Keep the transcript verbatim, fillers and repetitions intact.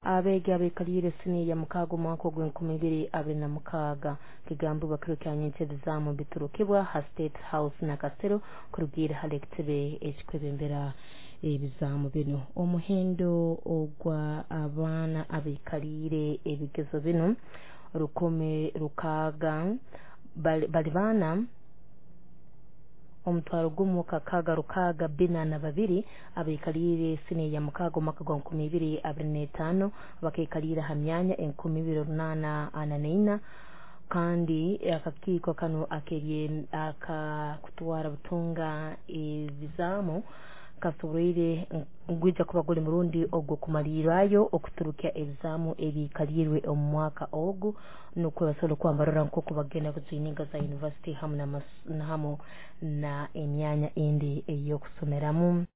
abege abekalire sini ya mukago mwaka gw'enkumi ibiri abiri na mukaga kigambibwa kirukanye ebizamu biturukibwa ha State House na Kasero kurugira halektebe ekikwebembera ebizamu bino omuhendo ogwa abana abekalire ebigezo bino rukome rukaga bali bana omutwaro gumu kakaga rukaga bina na babiri abekalire sine ya mukago mwaka gwa nkumi ibiri abiri n'etaano bakekalira hamyanya enkumi ibiri runana ananina kandi akakiko kano akerie akakutwara butunga ebizamu kasurire ngwija kuba gole murundi ogwo kumalirayo okuturukya ebizamu ebikalirwe omwaka ogu nuko basolo kwambarora nko kubagenda kuzininga za university hamwe na hamwe na emyanya indi eyo kusomeramu.